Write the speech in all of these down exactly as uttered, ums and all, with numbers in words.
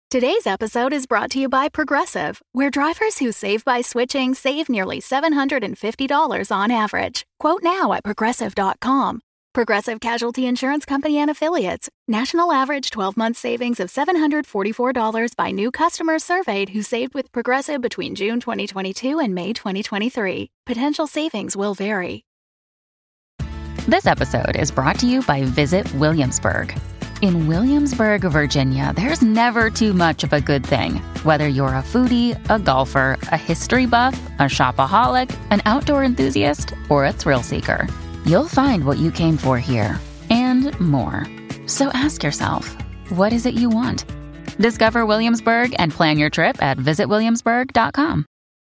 Today's episode is brought to you by Progressive, where drivers who save by switching save nearly seven hundred fifty dollars on average. Quote now at progressive dot com. Progressive Casualty Insurance Company and Affiliates. National average twelve-month savings of seven hundred forty-four dollars by new customers surveyed who saved with Progressive between June twenty twenty-two and May twenty twenty-three. Potential savings will vary. This episode is brought to you by Visit Williamsburg. In Williamsburg, Virginia, there's never too much of a good thing. Whether you're a foodie, a golfer, a history buff, a shopaholic, an outdoor enthusiast, or a thrill seeker, you'll find what you came for here and more. So ask yourself, what is it you want? Discover Williamsburg and plan your trip at visit williamsburg dot com.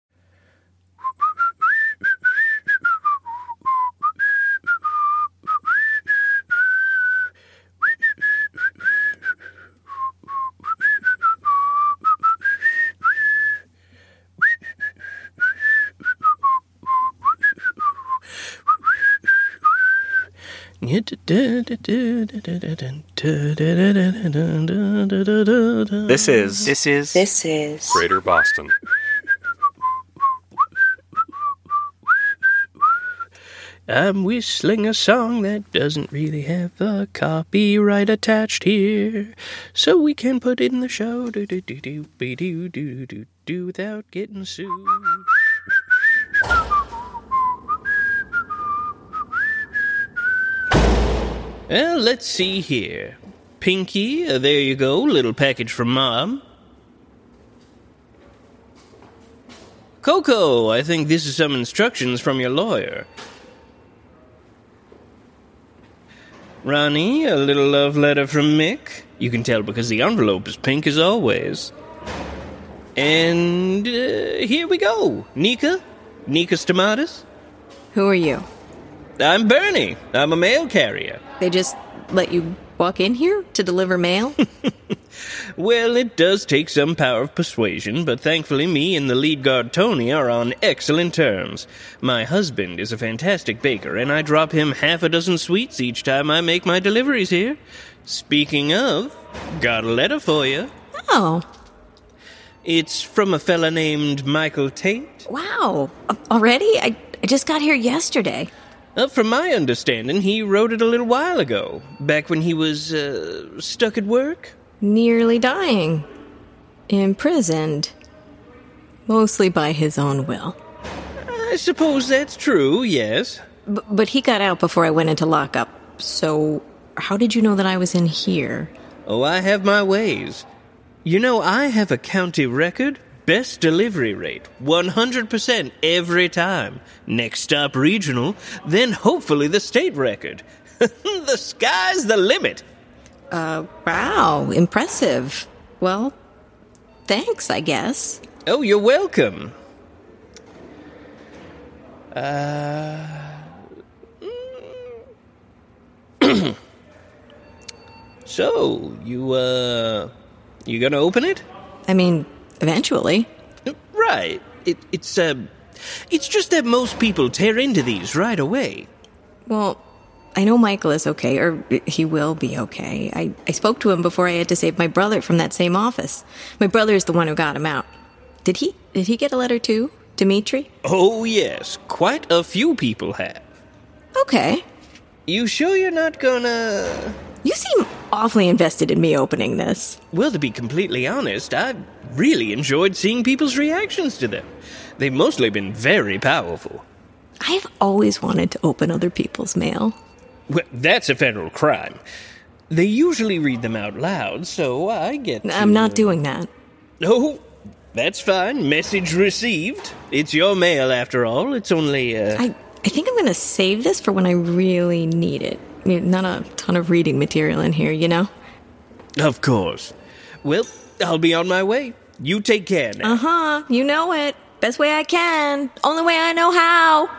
This is This is This is Greater Boston. I'm whistling a song that doesn't really have a copyright attached here, so we can put it in the show do do do do do do do do do without getting sued. Well, let's see here. Pinky, uh, there you go, little package from Mom. Coco, I think this is some instructions from your lawyer. Ronnie, a little love letter from Mick. You can tell because the envelope is pink as always. And uh, here we go. Nika? Nika's Tomatoes? Who are you? I'm Bernie. I'm a mail carrier. They just let you walk in here to deliver mail? Well, it does take some power of persuasion, but thankfully me and the lead guard Tony are on excellent terms. My husband is a fantastic baker, and I drop him half a dozen sweets each time I make my deliveries here. Speaking of, got a letter for you. Oh. It's from a fella named Michael Tate. Wow. Uh, already? I, I just got here yesterday. Uh, from my understanding, he wrote it a little while ago, back when he was uh, stuck at work. Nearly dying. Imprisoned. Mostly by his own will. I suppose that's true, yes. B- but he got out before I went into lockup, so how did you know that I was in here? Oh, I have my ways. You know, I have a county record. Best delivery rate, one hundred percent every time. Next stop regional, then hopefully the state record. The sky's the limit. Uh, wow, impressive. Well, thanks, I guess. Oh, you're welcome. Uh... So, you, uh... you gonna open it? I mean, eventually. Right. It, it's, uh... It's just that most people tear into these right away. Well, I know Michael is okay, or he will be okay. I, I spoke to him before I had to save my brother from that same office. My brother is the one who got him out. Did he? Did he get a letter too, Dimitri? Oh, yes. Quite a few people have. Okay. You sure you're not gonna... You seem awfully invested in me opening this. Well, to be completely honest, I've really enjoyed seeing people's reactions to them. They've mostly been very powerful. I've always wanted to open other people's mail. Well, that's a federal crime. They usually read them out loud, so I get to... I'm not doing that. Oh, that's fine. Message received. It's your mail, after all. It's only, uh... I, I think I'm going to save this for when I really need it. Not a ton of reading material in here, you know? Of course. Well, I'll be on my way. You take care now. Uh-huh. You know it. Best way I can. Only way I know how.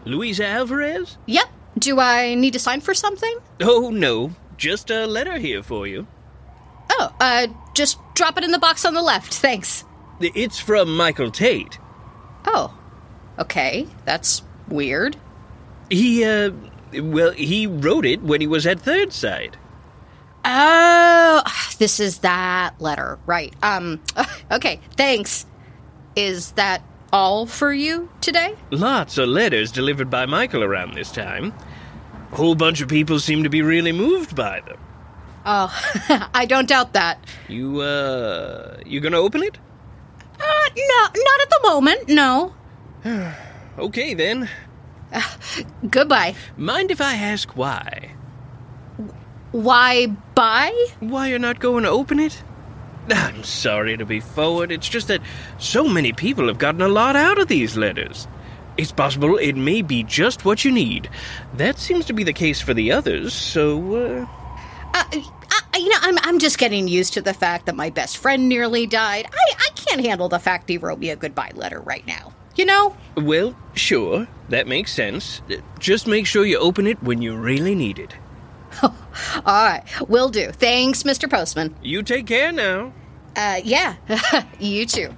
Luisa Alvarez? Yep. Do I need to sign for something? Oh, no. Just a letter here for you. Oh, uh, just drop it in the box on the left, thanks. It's from Michael Tate. Oh, okay. That's weird. He, uh, well, he wrote it when he was at Third Sight. Oh, this is that letter, right. Um, okay, thanks. Is that all for you today? Lots of letters delivered by Michael around this time. A whole bunch of people seem to be really moved by them. Oh, I don't doubt that. You, uh, you gonna open it? Uh, no, not at the moment, no. Okay, then. Uh, goodbye. Mind if I ask why? Why bye? Why you're not going to open it? I'm sorry to be forward, it's just that so many people have gotten a lot out of these letters. It's possible it may be just what you need. That seems to be the case for the others, so, uh... uh I, you know, I'm I'm just getting used to the fact that my best friend nearly died. I, I can't handle the fact he wrote me a goodbye letter right now. You know? Well, sure, that makes sense. Just make sure you open it when you really need it. All right, will do. Thanks, Mister Postman. You take care now. Uh, yeah, you too.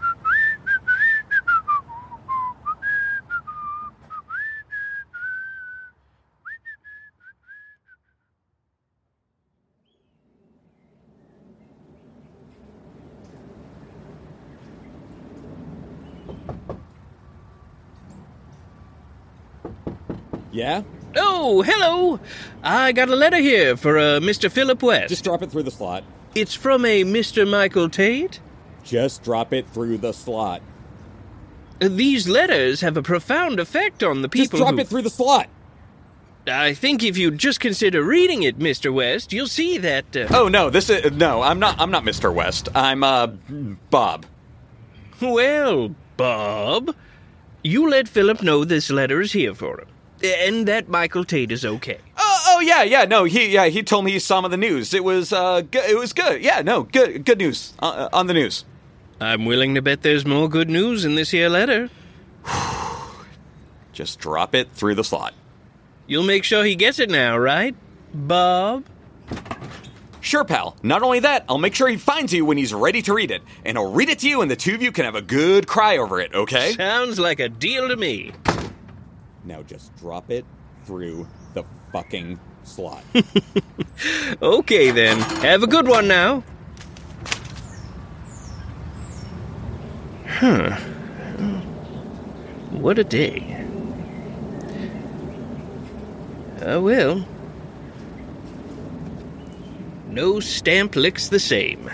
Yeah? Oh, hello! I got a letter here for uh, Mister Philip West. Just drop it through the slot. It's from a Mister Michael Tate? Just drop it through the slot. Uh, these letters have a profound effect on the people Just drop who... it through the slot! I think if you just consider reading it, Mister West, you'll see that... Uh... Oh, no, this is... No, I'm not I'm not Mister West. I'm, uh, Bob. Well, Bob, you let Philip know this letter is here for him. And that Michael Tate is okay. Oh, oh yeah, yeah, no, he yeah he told me he saw him on the news. It was uh, g- it was good. Yeah, no, good, good news uh, on the news. I'm willing to bet there's more good news in this here letter. Just drop it through the slot. You'll make sure he gets it now, right, Bob? Sure, pal. Not only that, I'll make sure he finds you when he's ready to read it, and I'll read it to you, and the two of you can have a good cry over it. Okay? Sounds like a deal to me. Now just drop it through the fucking slot. Okay, then. Have a good one now. Huh. What a day. Uh, well. No stamp licks the same.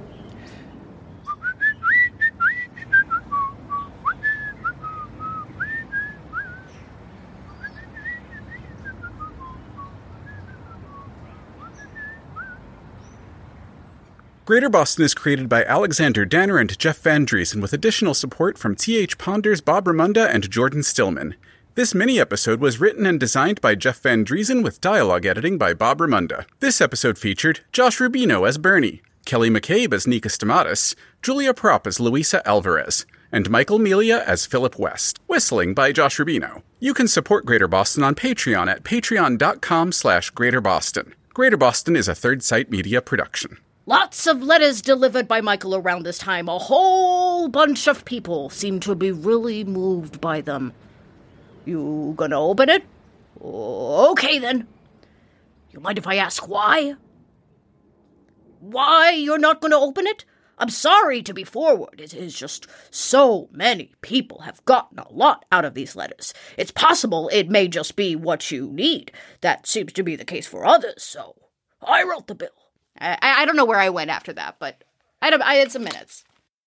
Greater Boston is created by Alexander Danner and Jeff Van Driesen with additional support from T H Ponders, Bob Ramunda, and Jordan Stillman. This mini-episode was written and designed by Jeff Van Driesen with dialogue editing by Bob Ramunda. This episode featured Josh Rubino as Bernie, Kelly McCabe as Nika Stamatis, Julia Propp as Luisa Alvarez, and Michael Melia as Philip West. Whistling by Josh Rubino. You can support Greater Boston on Patreon at patreon.com slash Greater Boston. Greater Boston is a Third Sight Media production. Lots of letters delivered by Michael around this time. A whole bunch of people seem to be really moved by them. You gonna open it? Okay, then. You mind if I ask why? Why you're not gonna open it? I'm sorry to be forward. It is just so many people have gotten a lot out of these letters. It's possible it may just be what you need. That seems to be the case for others, so I wrote the bill. I, I don't know where I went after that, but I had, I had some minutes.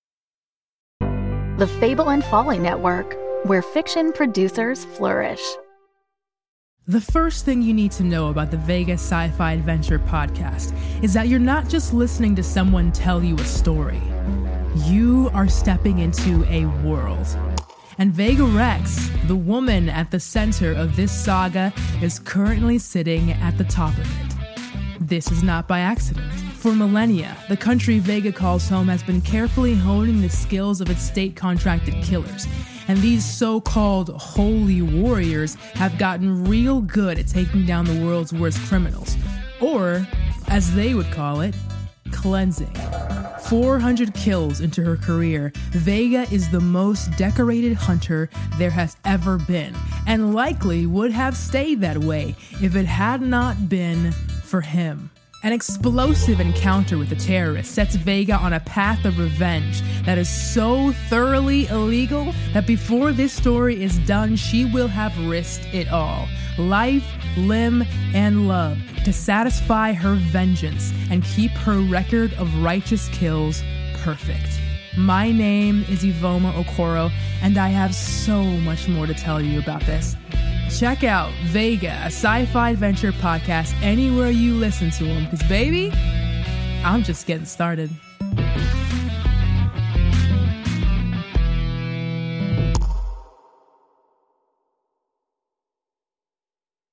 The Fable and Folly Network, where fiction producers flourish. The first thing you need to know about the Vegas Sci-Fi Adventure podcast is that you're not just listening to someone tell you a story. You are stepping into a world. And Vega Rex, the woman at the center of this saga, is currently sitting at the top of it. This is not by accident. For millennia, the country Vega calls home has been carefully honing the skills of its state-contracted killers, and these so-called holy warriors have gotten real good at taking down the world's worst criminals. Or, as they would call it, cleansing. four hundred kills into her career, Vega is the most decorated hunter there has ever been, and likely would have stayed that way if it had not been for him. An explosive encounter with the terrorist sets Vega on a path of revenge that is so thoroughly illegal that before this story is done, she will have risked it all. Life, limb, and love to satisfy her vengeance and keep her record of righteous kills perfect. My name is Ivoma Okoro, and I have so much more to tell you about this. Check out Vega, a sci-fi adventure podcast, anywhere you listen to them, because baby, I'm just getting started.